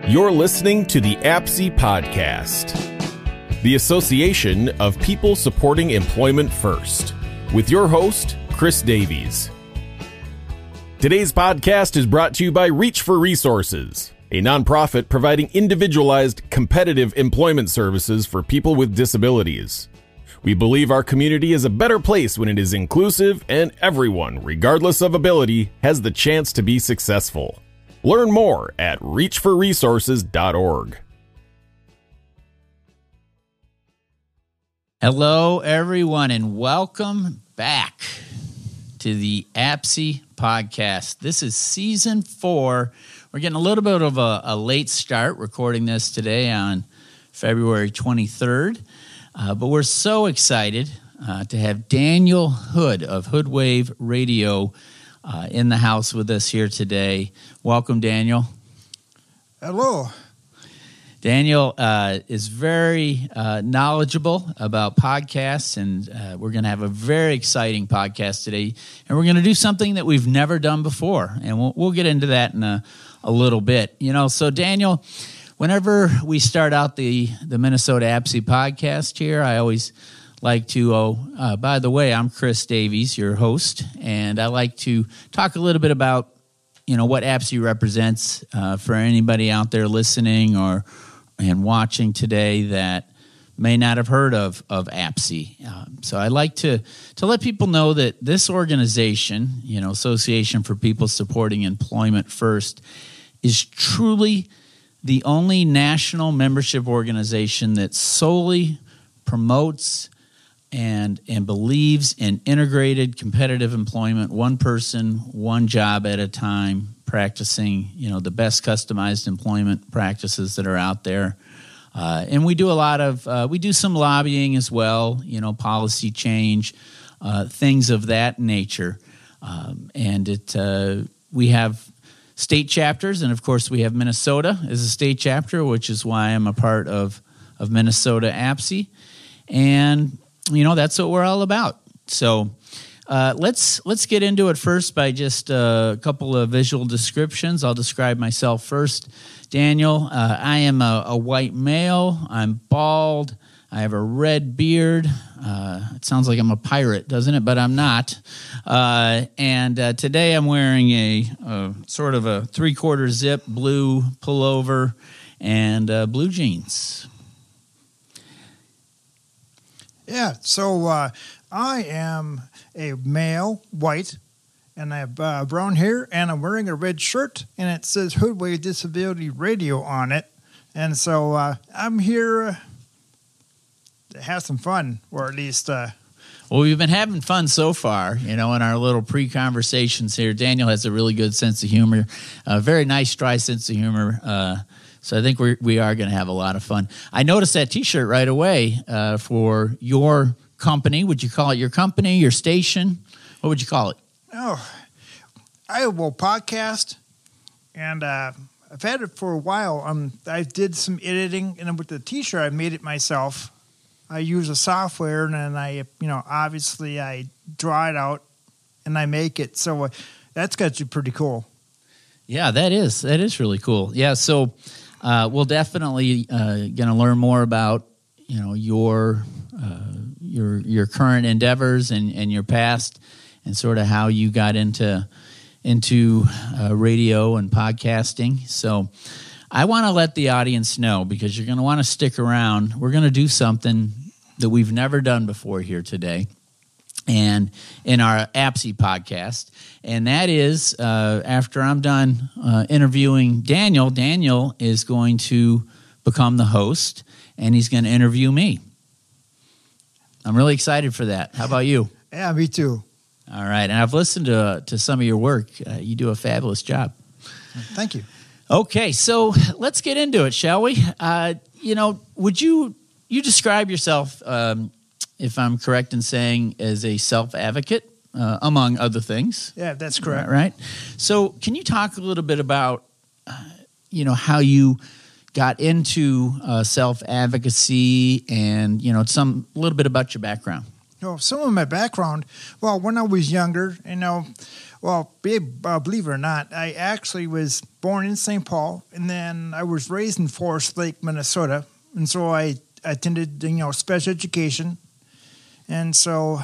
You're listening to the APSE Podcast, the Association of People Supporting Employment First, with your host, Chris Davies. Today's podcast is brought to you by Reach for Resources, a nonprofit providing individualized, competitive employment services for people with disabilities. We believe our community is a better place when it is inclusive and everyone, regardless of ability, has the chance to be successful. Learn more at reachforresources.org. Hello, everyone, and welcome back to the APSE Podcast. This is Season 4. We're getting a little bit of a late start recording this today on February 23rd, but we're so excited to have Daniel Hood of Hoodwave Radio in the house with us here today. Welcome, Daniel. Hello. Daniel is very knowledgeable about podcasts, and we're going to have a very exciting podcast today. And we're going to do something that we've never done before, and we'll get into that in a little bit. You know, so Daniel, whenever we start out the Minnesota APSE podcast here, I always like to, by the way, I'm Chris Davies, your host, and I like to talk a little bit about, you know, what APSE represents for anybody out there listening and watching today that may not have heard of APSE. So I like to let people know that this organization, you know, Association for People Supporting Employment First, is truly the only national membership organization that solely promotes and believes in integrated competitive employment, one person, one job at a time, practicing, you know, the best customized employment practices that are out there. And we do a lot of, we do some lobbying as well, you know, policy change, things of that nature. And we have state chapters, and of course we have Minnesota as a state chapter, which is why I'm a part of Minnesota APSE. And you know, that's what we're all about. So let's get into it first by just a couple of visual descriptions. I'll describe myself first. Daniel, I am a white male. I'm bald. I have a red beard. It sounds like I'm a pirate, doesn't it? But I'm not. And today I'm wearing a sort of a 3/4 zip blue pullover and blue jeans. Yeah, so I am a male, white, and I have brown hair, and I'm wearing a red shirt, and it says Hoodwave Disability Radio on it. And so I'm here to have some fun, or at least... Well, we've been having fun so far, you know, in our little pre-conversations here. Daniel has a really good sense of humor, a very nice, dry sense of humor. So I think we are going to have a lot of fun. I noticed that T-shirt right away for your company. Would you call it your company, your station? What would you call it? Oh, I will podcast, and I've had it for a while. I did some editing, and with the T-shirt, I made it myself. I use a software, and then obviously I draw it out, and I make it. So that's got to be pretty cool. Yeah, that is really cool. Yeah, so we'll definitely going to learn more about, you know, your current endeavors and your past, and sort of how you got into radio and podcasting. So I want to let the audience know, because you're going to want to stick around. We're going to do something that we've never done before here today, and in our APSE podcast, and that is after I'm done interviewing Daniel is going to become the host, and he's going to interview me. I'm really excited for that. How about you? Yeah, me too. All right, and I've listened to some of your work. You do a fabulous job. Thank you. Okay, so let's get into it, shall we? You know, would you describe yourself, if I'm correct in saying, as a self-advocate, among other things? Yeah, that's correct. Right? So can you talk a little bit about, you know, how you got into self-advocacy and, you know, a little bit about your background? Some of my background, well, when I was younger, believe it or not, I actually was born in St. Paul, and then I was raised in Forest Lake, Minnesota, and so I attended, special education, and so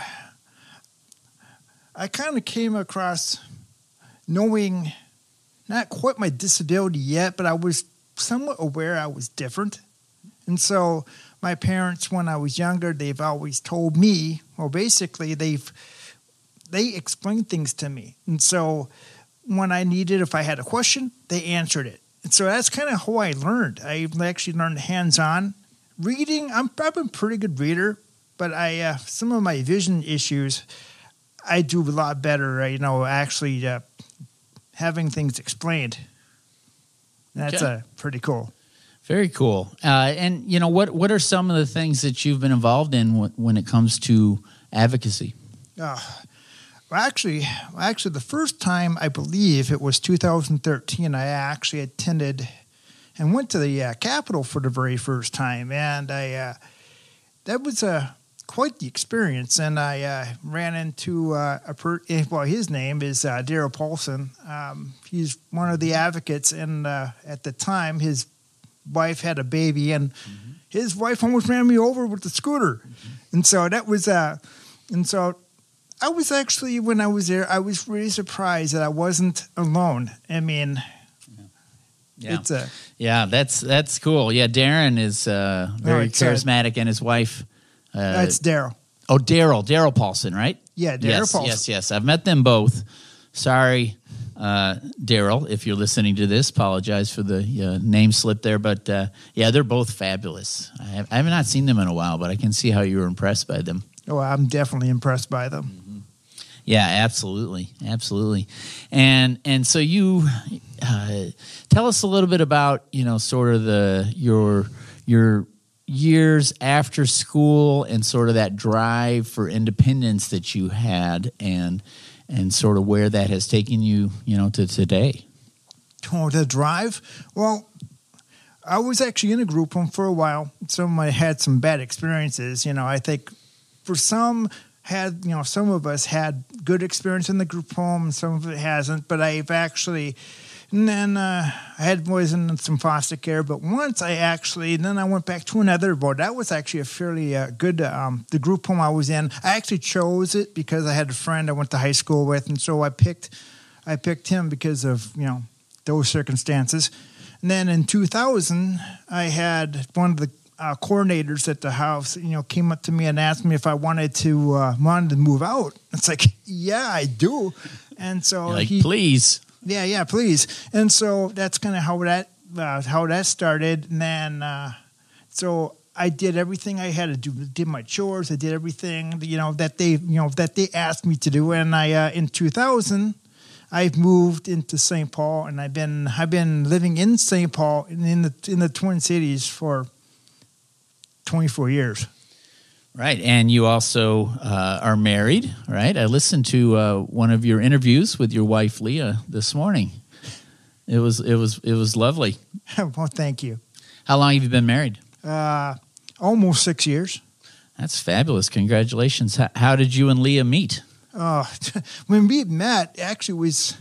I kind of came across knowing not quite my disability yet, but I was somewhat aware I was different, and so my parents, when I was younger, they've always told me, well, basically, they explained things to me. And so when I needed, if I had a question, they answered it. And so that's kind of how I learned. I actually learned hands-on. Reading, I'm probably a pretty good reader, but some of my vision issues, I do a lot better, actually having things explained. That's pretty cool. Very cool. And what are some of the things that you've been involved in when it comes to advocacy? Actually, the first time, I believe it was 2013, I actually attended and went to the Capitol for the very first time, and that was quite the experience. And I ran into his name is Daryl Paulson. He's one of the advocates, and at the time, his wife had a baby, and his wife almost ran me over with the scooter. And so that was and so I was actually, when I was there, I was really surprised that I wasn't alone. I mean, it's that's cool. Yeah, Darren is very charismatic, and his wife. That's Daryl. Oh, Daryl Paulson, right? Yeah, Daryl Paulson. Yes. I've met them both. Sorry, Daryl, if you're listening to this, apologize for the name slip there. But they're both fabulous. I have not seen them in a while, but I can see how you were impressed by them. Oh, I'm definitely impressed by them. Mm-hmm. Yeah, absolutely. And so you tell us a little bit about sort of your years after school and sort of that drive for independence that you had, and sort of where that has taken you, to today. Oh, the drive? Well, I was actually in a group home for a while. Some had some bad experiences. I think for some some of us had good experience in the group home, and some of it hasn't. But I've actually, and then I was in some foster care. But once then I went back to another board. That was actually a fairly good, the group home I was in. I actually chose it because I had a friend I went to high school with, and so I picked him because of those circumstances. And then in 2000, I had one of the coordinators at the house, came up to me and asked me if I wanted to move out. It's like, yeah, I do. And so please. Yeah, please. And so that's kind of how that started. And then, so I did everything I had to do. Did my chores. I did everything, that they asked me to do. And I, in 2000, I've moved into St. Paul, and I've been living in St. Paul in the Twin Cities for 24 years. Right, and you also are married, right? I listened to one of your interviews with your wife Leah this morning. It was lovely. Well, thank you. How long have you been married? Almost 6 years. That's fabulous. Congratulations. How did you and Leah meet? When we met, it was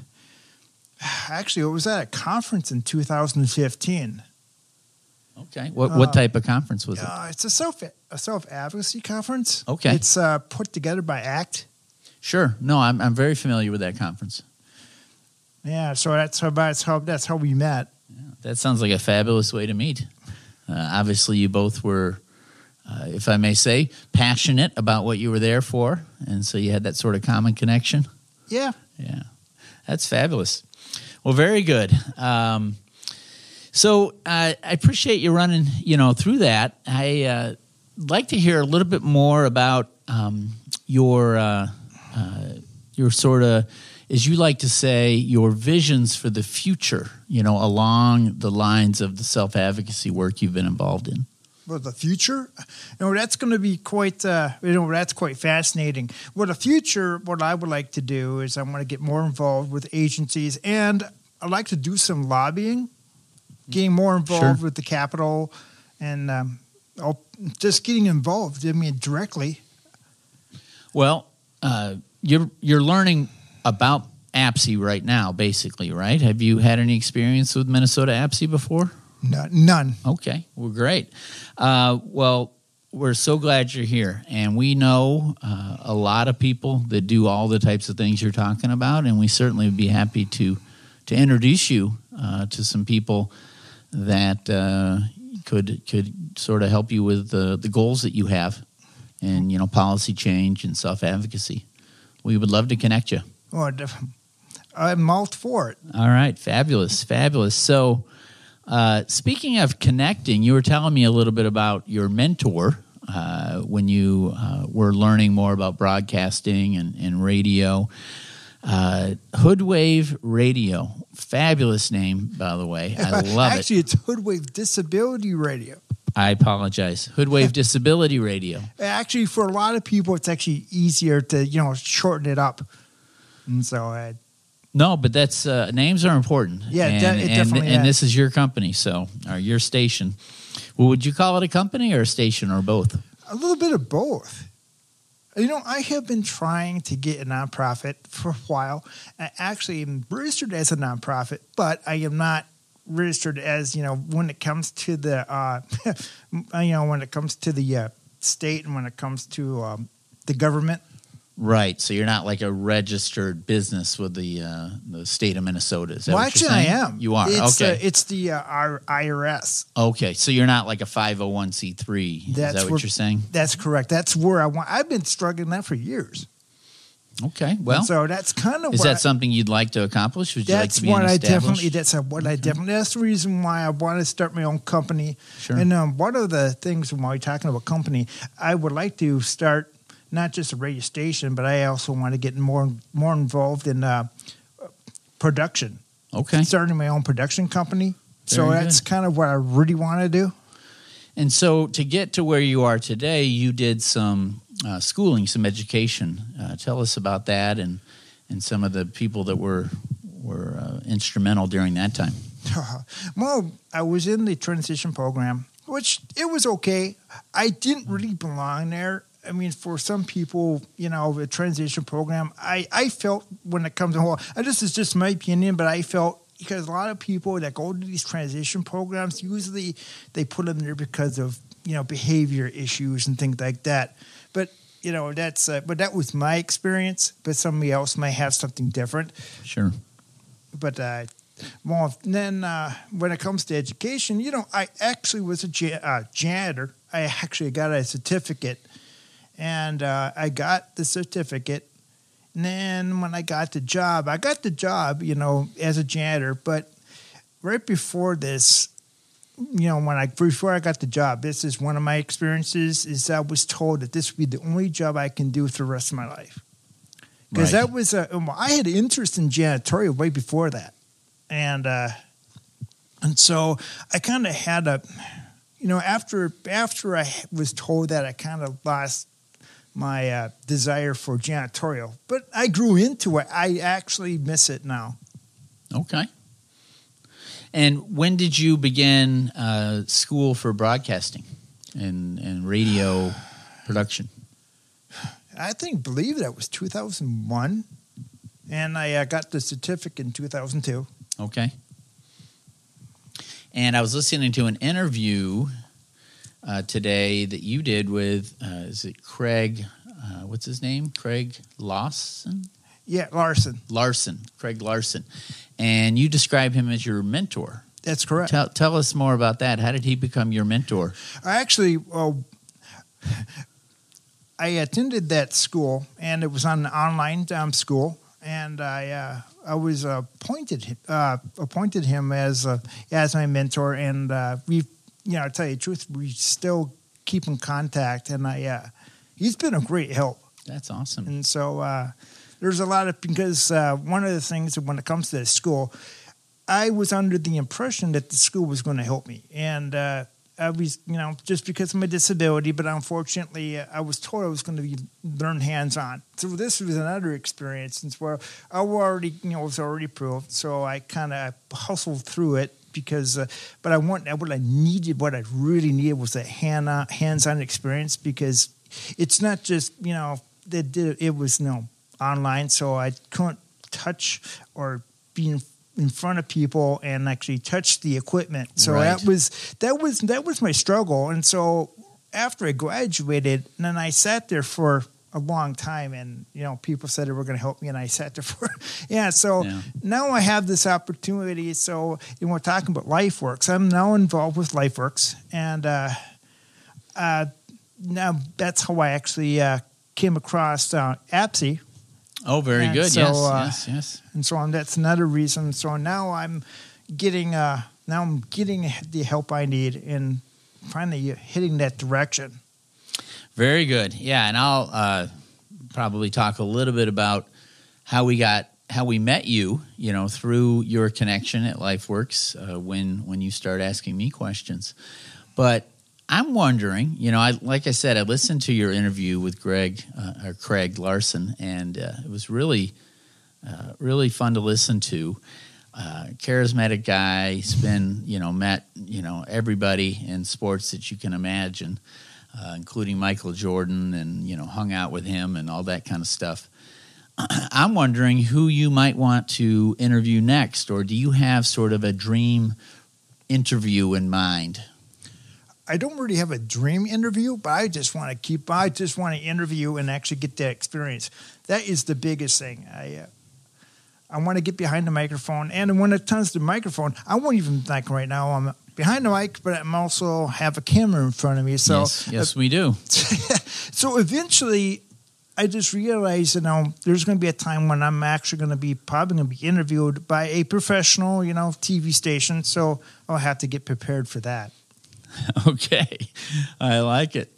at a conference in 2015. Okay. What type of conference was it? It's a self-advocacy conference. Okay. It's put together by ACT. Sure. No, I'm very familiar with that conference. Yeah, so that's how we met. Yeah, that sounds like a fabulous way to meet. Obviously, you both were, if I may say, passionate about what you were there for, and so you had that sort of common connection. Yeah. Yeah. That's fabulous. Well, very good. So I appreciate you running, through that. I like to hear a little bit more about your sort of, as you like to say, your visions for the future, along the lines of the self-advocacy work you've been involved in. Well, the future, that's going to be quite, that's quite fascinating. Well, the future, what I would like to do is I want to get more involved with agencies, and I'd like to do some lobbying, getting more involved with the Capitol, and just getting involved, directly. Well, you're learning about APSE right now, basically, right? Have you had any experience with Minnesota APSE before? None. Okay, well, great. Well, we're so glad you're here, and we know a lot of people that do all the types of things you're talking about, and we certainly would be happy to introduce you to some people that could sort of help you with the goals that you have, and policy change and self-advocacy. We would love to connect you. Oh, I'm all for it. All right, fabulous. So, speaking of connecting, you were telling me a little bit about your mentor when you were learning more about broadcasting and radio. Hoodwave Radio, fabulous name, by the way. I love it. Actually, it's Hoodwave Disability Radio. I apologize. Hoodwave Disability Radio. Actually, for a lot of people, it's actually easier to shorten it up, and so. No, but that's names are important. Yeah, it definitely is. And this is your company, or your station. Well, would you call it a company or a station or both? A little bit of both. I have been trying to get a nonprofit for a while. I actually am registered as a nonprofit, but I am not registered as when it comes to the when it comes to the state and when it comes to the government. Right, so you're not like a registered business with the state of Minnesota. Is that well, what actually, you're saying? I am. You are, okay. It's the IRS. Okay, so you're not like a 501c3. Is that what you're saying? That's correct. That's where I want. I've been struggling that for years. Okay, well, and so that's kind of. Is that something you'd like to accomplish? Would you like to be what established? That's what I definitely. That's the reason why I want to start my own company. Sure. And one of the things when we're talking about company, I would like to start. Not just a radio station, but I also want to get more involved in production. Okay. Starting my own production company. Very that's good. kind of what I really want to do. And so to get to where you are today, you did some schooling, some education. Tell us about that and some of the people that were instrumental during that time. Well, I was in the transition program, which it was okay. I didn't really belong there. I mean, for some people, a transition program, I felt when it comes to this is just my opinion, but I felt because a lot of people that go to these transition programs, usually they put them there because of, behavior issues and things like that. But, but that was my experience, but somebody else might have something different. Sure. But, then when it comes to education, I actually was a janitor. I actually got a certificate. And I got the certificate. And then when I got the job, as a janitor. But right before this, before I got the job, this is one of my experiences, is I was told that this would be the only job I can do for the rest of my life. Because that was, I had an interest in janitorial way before that. And so I kind of had after I was told that, I kind of lost my desire for janitorial. But I grew into it. I actually miss it now. Okay. And when did you begin school for broadcasting and radio production? I believe that was 2001. And I got the certificate in 2002. Okay. And I was listening to an interview today that you did with, is it Craig, what's his name? Craig Lawson? Yeah, Larson. Craig Larson. And you describe him as your mentor. That's correct. Tell us more about that. How did he become your mentor? I actually, I attended that school, and it was on an online school, and I was appointed him as my mentor, and we. To tell you the truth, we still keep in contact, and he's been a great help. That's awesome. And so there's a lot of, because one of the things when it comes to the school, I was under the impression that the school was going to help me, and I was, just because of my disability, but unfortunately, I was told I was going to learn hands-on. So this was another experience, since where I was already proved, so I kind of hustled through it. Because, but what I really needed was a hands-on experience, because it's not just, it was online, so I couldn't touch or be in front of people and actually touch the equipment. So Right. that was my struggle. And so after I graduated, and then I sat there for a long time, and people said they were going to help me, and I sat there for now I have this opportunity. So we're talking about LifeWorks. I'm now involved with LifeWorks, and now that's how I actually came across APSI. Oh, very And good. so, Yes. And so that's another reason. So now I'm getting the help I need and finally hitting that direction. Very good. Yeah, and I'll probably talk a little bit about how we met you, through your connection at LifeWorks when you start asking me questions. But I'm wondering, like I said, I listened to your interview with Craig Larson, and it was really, really fun to listen to. Charismatic guy. He's been, met, everybody in sports that you can imagine, including Michael Jordan, and, hung out with him and all that kind of stuff. I'm wondering who you might want to interview next, or do you have sort of a dream interview in mind? I don't really have a dream interview, but I just want to interview and actually get that experience. That is the biggest thing. I want to get behind the microphone, and when it comes to the microphone, I won't even like right now I'm behind the mic, but I'm also have a camera in front of me. So yes, we do. So eventually, I just realized, there's going to be a time when I'm actually probably going to be interviewed by a professional, TV station. So I'll have to get prepared for that. Okay, I like it.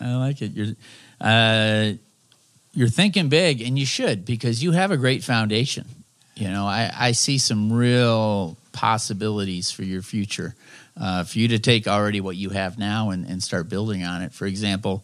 You're thinking big, and you should, because you have a great foundation. I see some real possibilities for your future, for you to take already what you have now and start building on it. For example,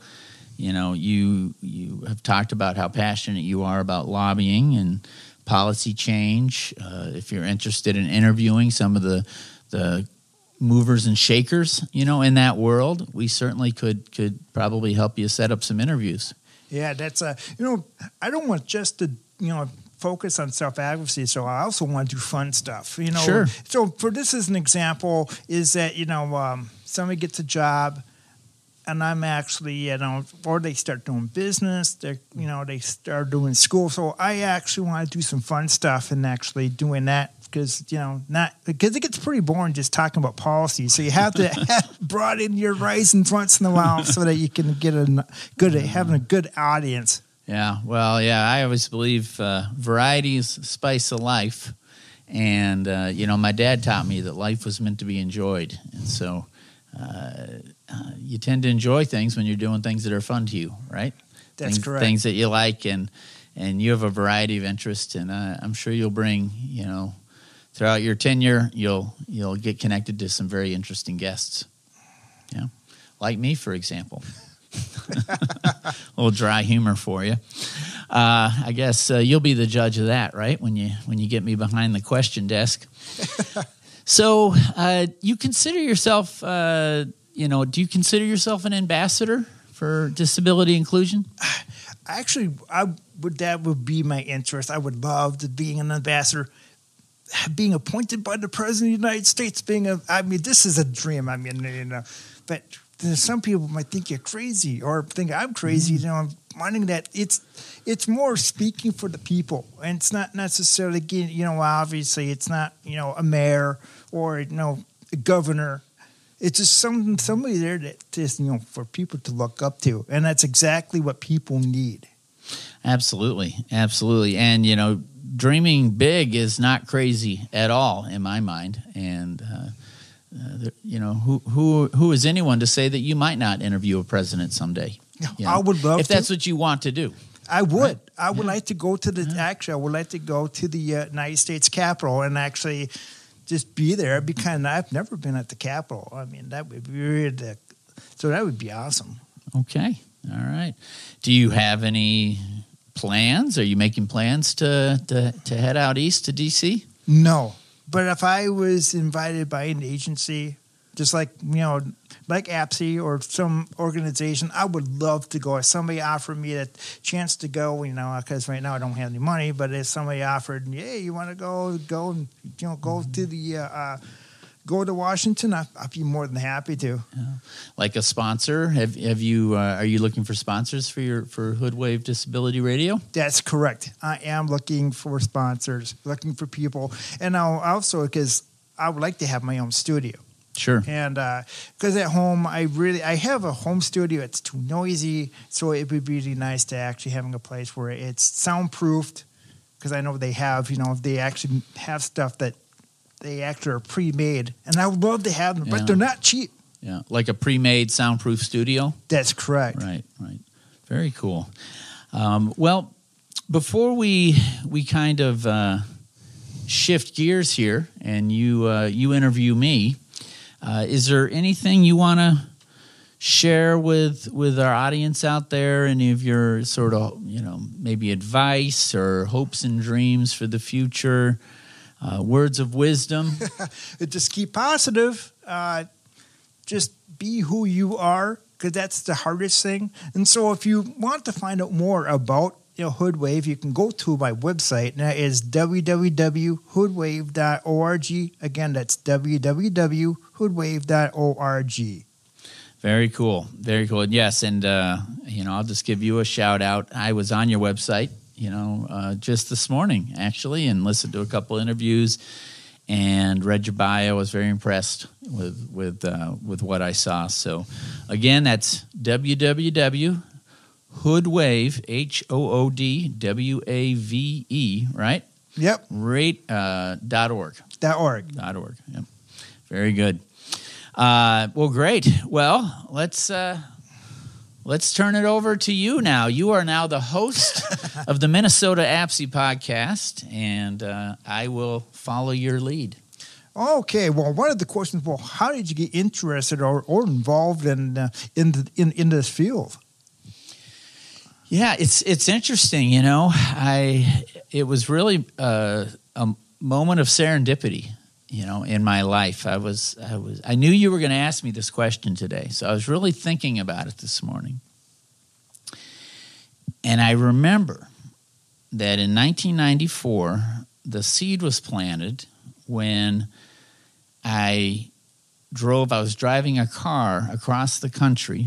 you have talked about how passionate you are about lobbying and policy change. If you're interested in interviewing some of the movers and shakers, in that world, we certainly could probably help you set up some interviews. Yeah, that's I don't want just to focus on self-advocacy, so I also want to do fun stuff. Sure. So for this as an example, is that somebody gets a job, and I'm actually or they start doing business, they start doing school. So I actually want to do some fun stuff and actually doing that. Because because it gets pretty boring just talking about policy, so you have to broaden your horizons once in a while so that you can get having a good audience. Yeah, well, I always believe variety is the spice of life, and my dad taught me that life was meant to be enjoyed, and so you tend to enjoy things when you're doing things that are fun to you, right? That's correct. Things that you like, and you have a variety of interests, and I'm sure you'll bring throughout your tenure, you'll get connected to some very interesting guests. Yeah, like me, for example. A little dry humor for you. I guess you'll be the judge of that, right? When you get me behind the question desk. So, you consider yourself, do you consider yourself an ambassador for disability inclusion? Actually, that would be my interest. I would love to being an ambassador. Being appointed by the President of the United States, this is a dream. But some people might think you're crazy or think I'm crazy. I'm wanting that. It's more speaking for the people, and it's not necessarily obviously it's not a mayor or a governor. It's just somebody there that is for people to look up to, and that's exactly what people need. Absolutely, and dreaming big is not crazy at all in my mind, and who is anyone to say that you might not interview a president someday? I would love if that's what you want to do. I would. Right? I would like to go to I would like to go to the United States Capitol and actually just be there. I've never been at the Capitol. That would be weird. So that would be awesome. Okay. All right. Do you have any plans? Are you making plans to head out east to D.C.? No. But if I was invited by an agency, just like, like APSI or some organization, I would love to go. If somebody offered me a chance to go, because right now I don't have any money, but if somebody offered, hey, you want to go and, go to the, go to Washington, I'd be more than happy to. Yeah. Like a sponsor, have you? Are you looking for sponsors for Hoodwave Disability Radio? That's correct. I am looking for sponsors, looking for people, and also because I would like to have my own studio. Sure. And because at home, I have a home studio. It's too noisy, so it would be really nice to actually having a place where it's soundproofed. Because I know they have, they actually have stuff that they actually are pre-made, and I would love to have them, but they're not cheap. Yeah, like a pre-made soundproof studio? That's correct. Right. Very cool. Well, before we kind of shift gears here and you interview me, is there anything you want to share with our audience out there? Any of your sort of, maybe advice or hopes and dreams for the future? Words of wisdom. Just keep positive. Just be who you are, because that's the hardest thing. And so if you want to find out more about Hoodwave, you can go to my website, and that is www.hoodwave.org. Again, that's www.hoodwave.org. Very cool. Very cool. Yes, and I'll just give you a shout out. I was on your website, just this morning, actually, and listened to a couple interviews and read your bio. I was very impressed with what I saw. So, again, that's www.hoodwave, HOODWAVE, right? Yep. .org. .org. Yep. Very good. Well, great. Well, let's turn it over to you now. You are now the host of the Minnesota APSI podcast, and I will follow your lead. Okay. Well, one of the questions, how did you get interested or involved in this field? Yeah, it's interesting. It was really a moment of serendipity. In my life, I knew you were going to ask me this question today, so I was really thinking about it this morning. And I remember that in 1994, the seed was planted when I was driving a car across the country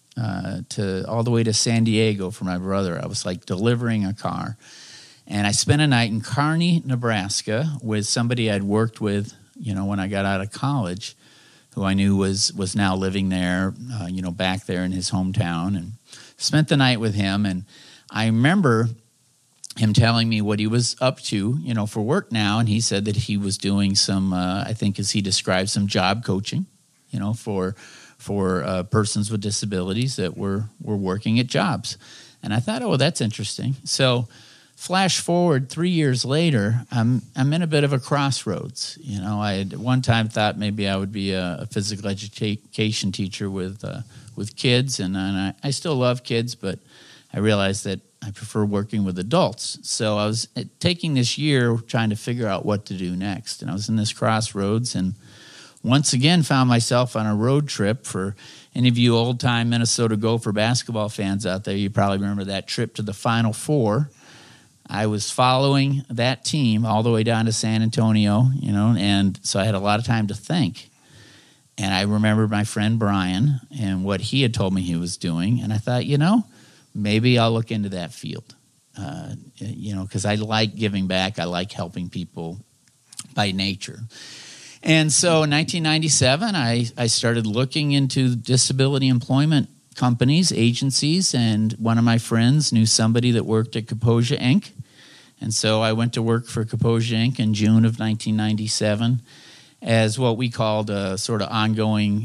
all the way to San Diego for my brother. I was like delivering a car. And I spent a night in Kearney, Nebraska, with somebody I'd worked with, when I got out of college, who I knew was now living there, back there in his hometown, and spent the night with him. And I remember him telling me what he was up to, for work now. And he said that he was doing some, I think as he described, some job coaching, for persons with disabilities that were working at jobs. And I thought, oh, that's interesting. So flash forward 3 years later, I'm in a bit of a crossroads. I had one time thought maybe I would be a physical education teacher with kids, and I still love kids, but I realized that I prefer working with adults. So I was taking this year trying to figure out what to do next, and I was in this crossroads, and once again found myself on a road trip. For any of you old-time Minnesota Gopher basketball fans out there, you probably remember that trip to the Final Four. I was following that team all the way down to San Antonio, and so I had a lot of time to think. And I remembered my friend Brian and what he had told me he was doing, and I thought, maybe I'll look into that field, because I like giving back. I like helping people by nature. And so in 1997, I started looking into disability employment companies, agencies, and one of my friends knew somebody that worked at Kaposia Inc., and so I went to work for Kaposia Inc. in June of 1997 as what we called a sort of ongoing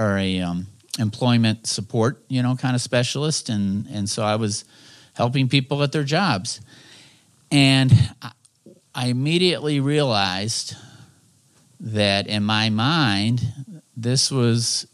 employment support, kind of specialist. And so I was helping people at their jobs. And I immediately realized that in my mind, this was,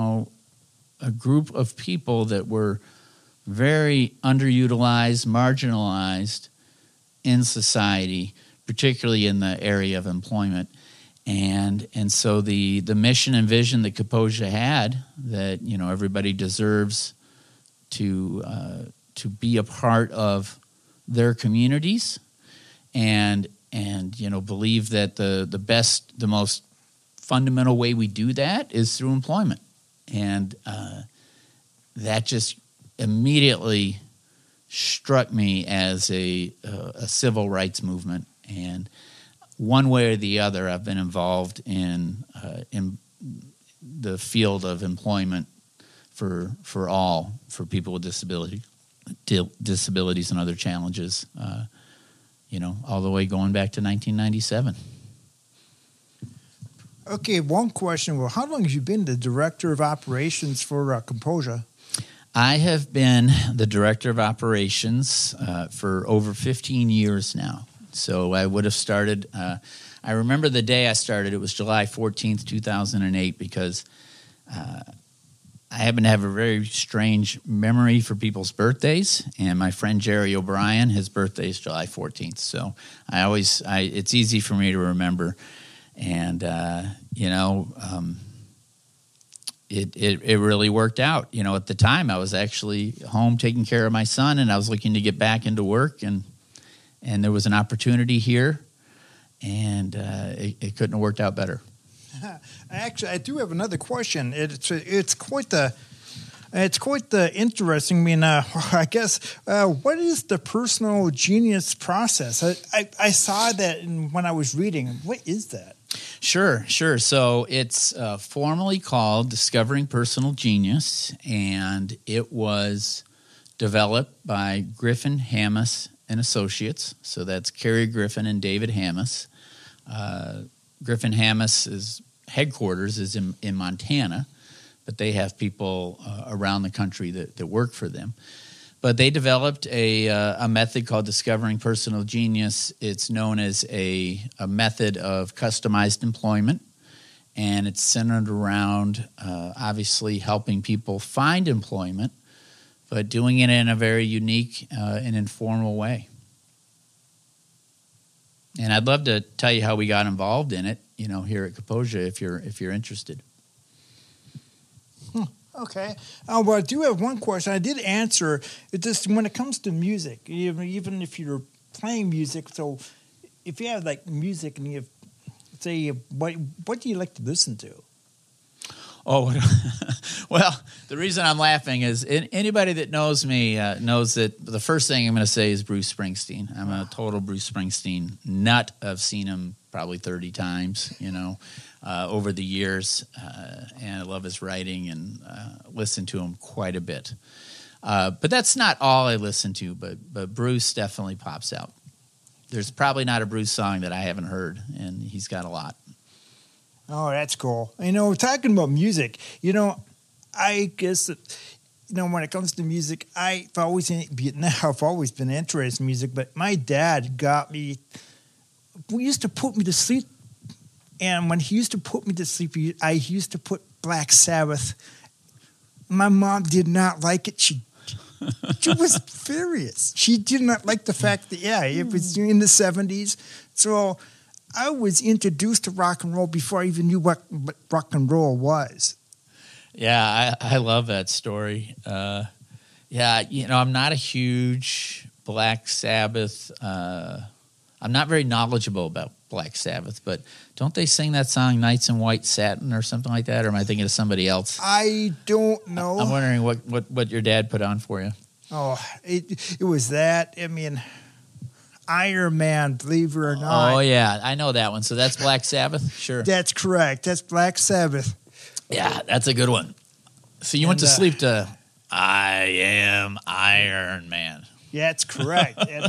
a group of people that were very underutilized, marginalized in society, particularly in the area of employment. And so the mission and vision that Kaposia had, that everybody deserves to be a part of their communities, and believe that the most fundamental way we do that is through employment, and that just immediately struck me as a civil rights movement. And one way or the other, I've been involved in the field of employment for people with disabilities and other challenges. All the way going back to 1997. Okay, one question. Well, how long have you been the director of operations for Kaposia? I have been the director of operations for over 15 years now. So I would have started, I remember the day I started, it was July 14th, 2008, because I happen to have a very strange memory for people's birthdays, and my friend Jerry O'Brien, his birthday is July 14th. So it's easy for me to remember. And, it really worked out. At the time I was actually home taking care of my son, and I was looking to get back into work, and there was an opportunity here, and it couldn't have worked out better. Actually, I do have another question. It's quite the interesting. I mean, I guess what is the personal genius process? I saw that when I was reading. What is that? Sure. So it's formally called Discovering Personal Genius, and it was developed by Griffin Hammes and Associates. So that's Kerry Griffin and David Hammes. Griffin Hammes' headquarters is in Montana, but they have people around the country that work for them. But they developed a method called Discovering Personal Genius. It's known as a method of customized employment, and it's centered around obviously helping people find employment, but doing it in a very unique and informal way. And I'd love to tell you how we got involved in it, here at Kaposia, if you're interested. Okay. Well, I do have one question. I did answer it. Just when it comes to music, even if you're playing music. So, if you have like music and you have, say, what do you like to listen to? Oh, well, the reason I'm laughing is anybody that knows me knows that the first thing I'm going to say is Bruce Springsteen. I'm a total Bruce Springsteen nut. I've seen him probably 30 times, over the years, and I love his writing and listen to him quite a bit. But that's not all I listen to, but Bruce definitely pops out. There's probably not a Bruce song that I haven't heard, and he's got a lot. Oh, that's cool. Talking about music, I guess that, when it comes to music, I've always been interested in music, but my dad used to put me to sleep. And when he used to put me to sleep, I used to put Black Sabbath. My mom did not like it. She was furious. She did not like the fact that, it was in the 70s. So I was introduced to rock and roll before I even knew what rock and roll was. Yeah, I love that story. I'm not a huge Black Sabbath. I'm not very knowledgeable about Black Sabbath, but don't they sing that song Nights in White Satin or something like that? Or am I thinking of somebody else? I don't know. I'm wondering what your dad put on for you. Oh, it was that. I mean, Iron Man, believe it or not. Oh, yeah. I know that one. So that's Black Sabbath? Sure. That's correct. That's Black Sabbath. Yeah, that's a good one. So you went to sleep to I Am Iron Man. Yeah, that's correct. And,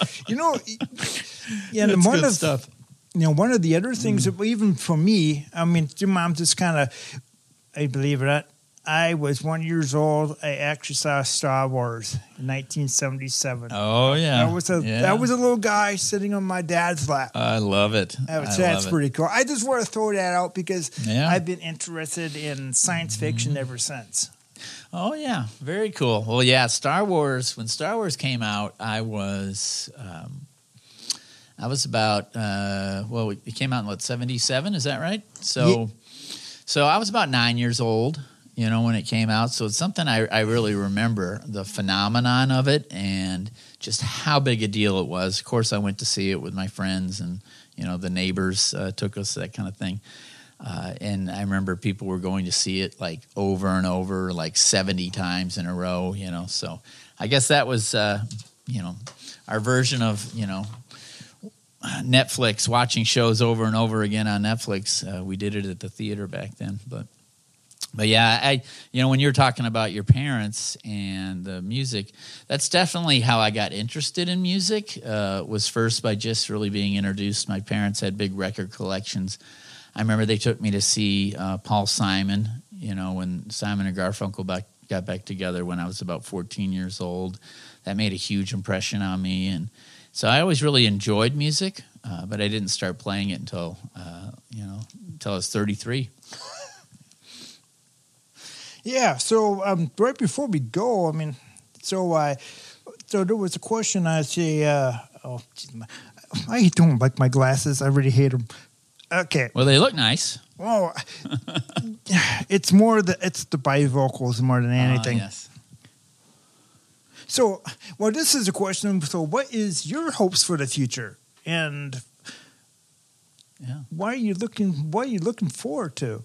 that's one good of stuff. One of the other things that even for me, I mean, I'm just kind of, I believe it or not, I was 1 year old. I actually saw Star Wars in 1977. Oh, yeah. That was a little guy sitting on my dad's lap. I love it. That's pretty cool. I just want to throw that out because I've been interested in science fiction ever since. Oh, yeah. Very cool. Well, yeah, Star Wars, when Star Wars came out, I was I was about, it came out in, 77? Is that right? So I was about 9 years old, when it came out. So it's something I really remember, the phenomenon of it and just how big a deal it was. Of course, I went to see it with my friends and, the neighbors took us, that kind of thing. And I remember people were going to see it like over and over, like 70 times in a row, So I guess that was, our version of, Netflix, watching shows over and over again on Netflix. We did it at the theater back then. But yeah, when you're talking about your parents and the music, that's definitely how I got interested in music, was first by just really being introduced. My parents had big record collections. I remember they took me to see Paul Simon, when Simon and Garfunkel got back together when I was about 14 years old. That made a huge impression on me. And so I always really enjoyed music, but I didn't start playing it until I was 33. Yeah, so right before we go, so there was a question. I say, I don't like my glasses. I really hate them. Okay. Well, they look nice. Well, it's the bivocals more than anything. Yes. So, this is a question. So, what is your hopes for the future, and what are you looking forward to?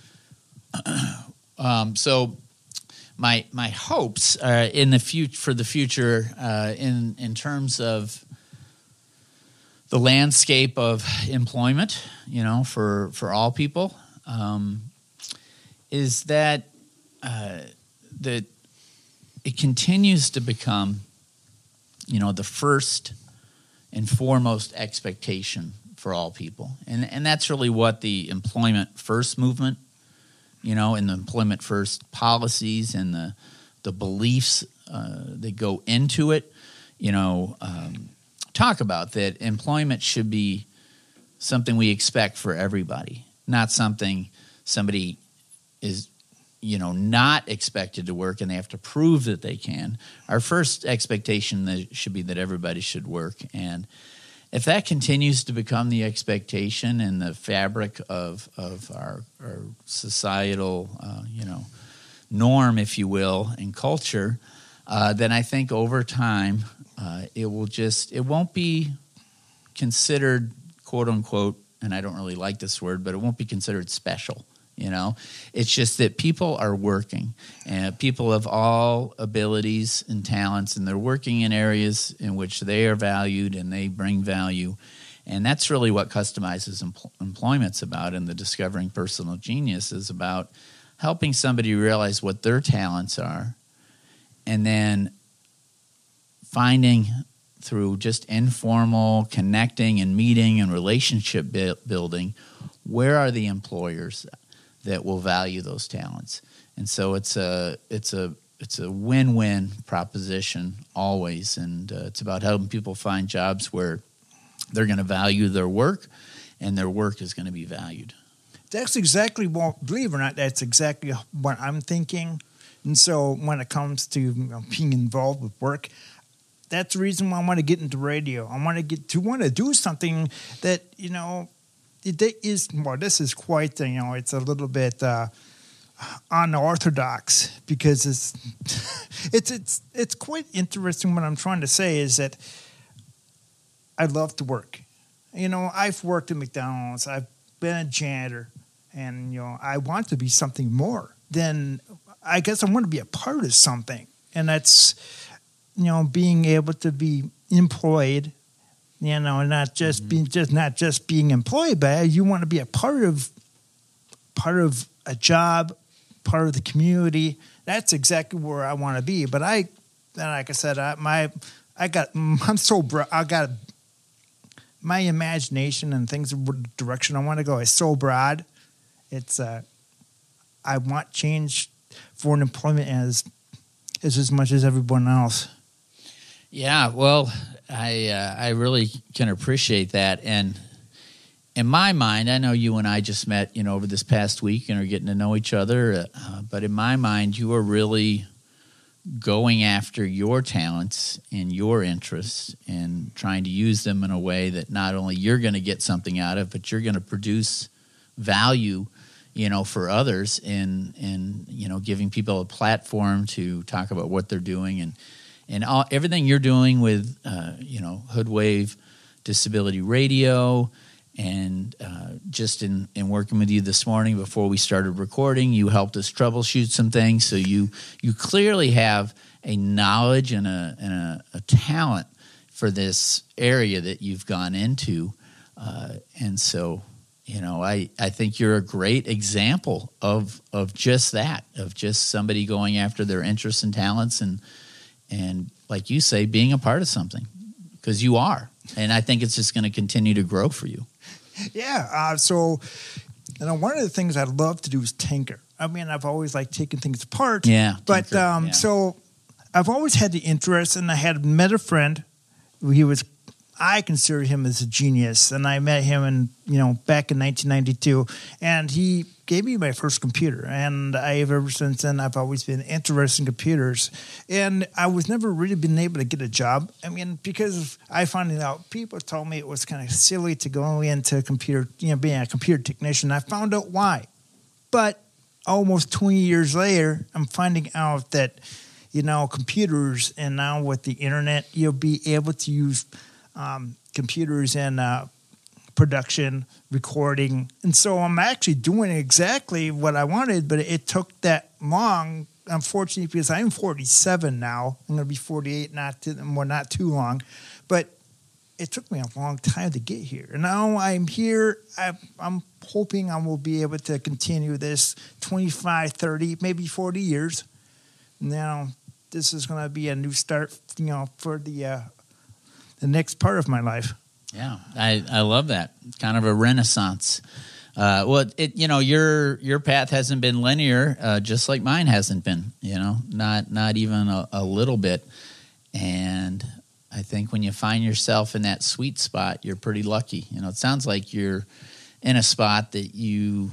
So, my hopes in the for the future, in terms of the landscape of employment, for all people, is that it continues to become, the first and foremost expectation for all people. And that's really what the employment first movement, and the employment first policies and the beliefs that go into it, talk about, that employment should be something we expect for everybody, not something somebody is not expected to work and they have to prove that they can. Our first expectation should be that everybody should work. And if that continues to become the expectation and the fabric of our societal, norm, if you will, and culture, then I think over time it won't be considered, quote unquote, and I don't really like this word, but it won't be considered special. It's just that people are working, and people of all abilities and talents, and they're working in areas in which they are valued and they bring value. And that's really what Customizes Employment's about, and the Discovering Personal Genius is about helping somebody realize what their talents are, and then finding through just informal connecting and meeting and relationship building, where are the employers that will value those talents. And so it's a win-win proposition always, and it's about helping people find jobs where they're going to value their work and their work is going to be valued. That's exactly what, believe it or not, that's exactly what I'm thinking. And so when it comes to being involved with work, that's the reason why I want to get into radio. I want to do something that, this is quite, it's a little bit unorthodox, because it's quite interesting. What I'm trying to say is that I love to work. I've worked at McDonald's. I've been a janitor, and I want to be something more. Then I guess I want to be a part of something, and that's being able to be employed. Not just being employed, but you want to be a part of a job, part of the community. That's exactly where I want to be. But like I said, I'm so broad. I got my imagination and things, the direction I want to go is so broad. It's I want change for an employment as much as everyone else. Yeah, well, I really can appreciate that. And in my mind, I know you and I just met, over this past week and are getting to know each other. But in my mind, you are really going after your talents and your interests and trying to use them in a way that not only you're going to get something out of, but you're going to produce value, for others and giving people a platform to talk about what they're doing and everything you're doing with, Hoodwave Disability Radio. And just in working with you this morning before we started recording, you helped us troubleshoot some things. So you clearly have a knowledge and a talent for this area that you've gone into. And so, I think you're a great example of just that, of just somebody going after their interests and talents and like you say, being a part of something, because you are. And I think it's just going to continue to grow for you. Yeah. So, one of the things I love to do is tinker. I mean, I've always liked taking things apart. Yeah. But so I've always had the interest, and I had met a friend. I consider him as a genius, and I met him back in 1992, and he gave me my first computer, and ever since then I've always been interested in computers, and I was never really been able to get a job. I mean, because I found out people told me it was kind of silly to go into computer, being a computer technician. I found out why, but almost 20 years later, I'm finding out that computers, and now with the internet, you'll be able to use computers in production, recording. And so I'm actually doing exactly what I wanted, but it took that long, unfortunately, because I'm 47 now. I'm going to be 48 not too long. But it took me a long time to get here. And now I'm here. I'm hoping I will be able to continue this 25, 30, maybe 40 years. Now, this is going to be a new start, for the next part of my life. Yeah, I love that. Kind of a renaissance. Your path hasn't been linear, just like mine hasn't been. Not even a little bit. And I think when you find yourself in that sweet spot, you're pretty lucky. It sounds like you're in a spot that you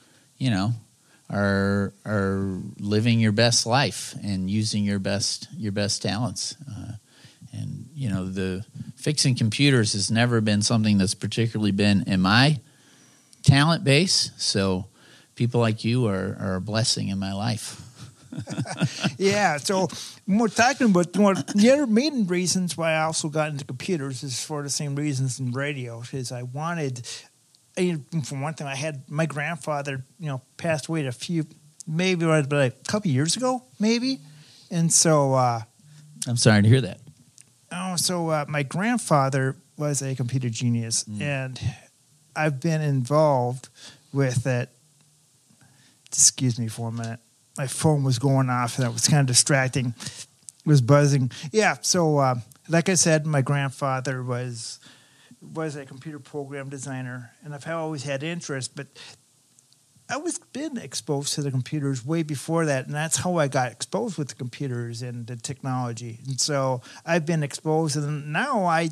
are living your best life and using your best talents. And the fixing computers has never been something that's particularly been in my talent base. So people like you are a blessing in my life. Yeah. So we're talking about the other main reasons why I also got into computers is for the same reasons in radio. Is I wanted, for one thing, I had my grandfather, passed away a couple years ago, maybe. And so I'm sorry to hear that. My grandfather was a computer genius, and I've been involved with it. Excuse me for a minute. My phone was going off, and that was kind of distracting. It was buzzing. Yeah, so like I said, my grandfather was a computer program designer, and I've always had interest, but I was been exposed to the computers way before that, and that's how I got exposed with the computers and the technology. And so I've been exposed, and now I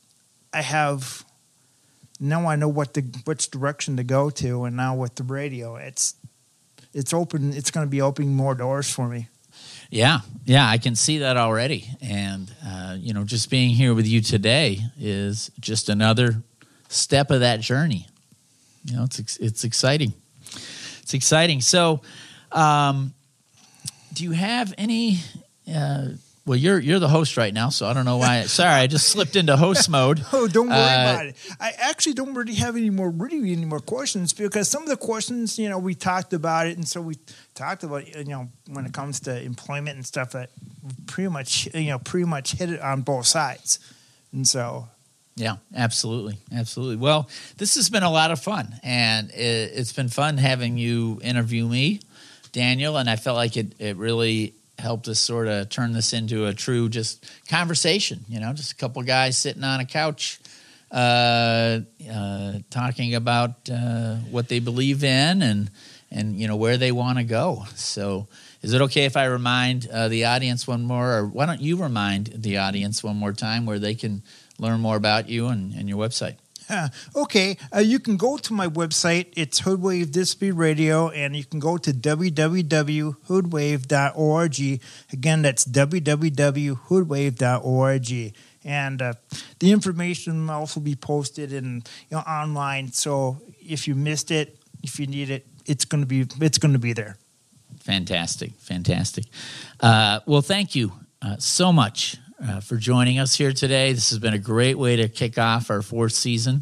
know which direction to go to. And now with the radio, it's open. It's going to be opening more doors for me. Yeah, I can see that already. And just being here with you today is just another step of that journey. It's exciting. It's exciting. So, do you have any? Well, you're the host right now, so I don't know why. Sorry, I just slipped into host mode. Oh, don't worry about it. I actually don't really have any more questions, because some of the questions, we talked about it, and so we talked about, when it comes to employment and stuff, that pretty much hit it on both sides, and so. Yeah, absolutely. Well, this has been a lot of fun, and it's been fun having you interview me, Daniel, and I felt like it really helped us sort of turn this into a true just conversation, just a couple guys sitting on a couch talking about what they believe in and where they want to go. So is it okay if I remind the audience one more, or why don't you remind the audience one more time where they can learn more about you and your website? Okay, you can go to my website. It's Hoodwave Disability Radio, and you can go to www.hoodwave.org. Again, that's www.hoodwave.org. And the information will also be posted online. So if you missed it, if you need it, it's going to be there. Fantastic. Well, thank you so much for joining us here today. This has been a great way to kick off our fourth season,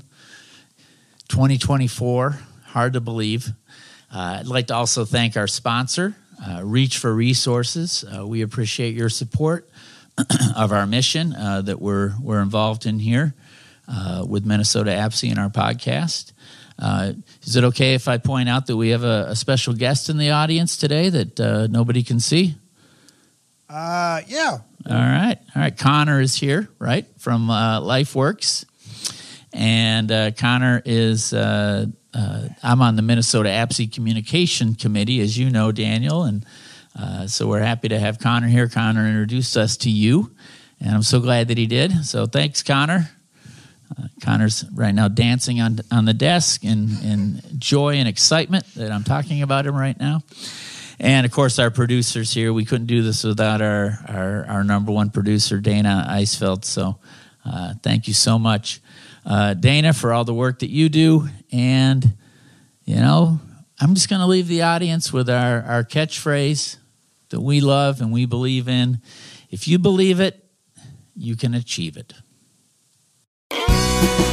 2024. Hard to believe. I'd like to also thank our sponsor, Reach for Resources. We appreciate your support of our mission that we're involved in here with Minnesota APSI in our podcast. Is it okay if I point out that we have a special guest in the audience today that nobody can see? Yeah. All right. Connor is here, right, from LifeWorks. And Connor is, I'm on the Minnesota APSI Communication Committee, as you know, Daniel. And so we're happy to have Connor here. Connor introduced us to you, and I'm so glad that he did. So thanks, Connor. Connor's right now dancing on the desk in joy and excitement that I'm talking about him right now. And, of course, our producers here. We couldn't do this without our number one producer, Dana Eisfeld. So thank you so much, Dana, for all the work that you do. And, I'm just going to leave the audience with our catchphrase that we love and we believe in. If you believe it, you can achieve it.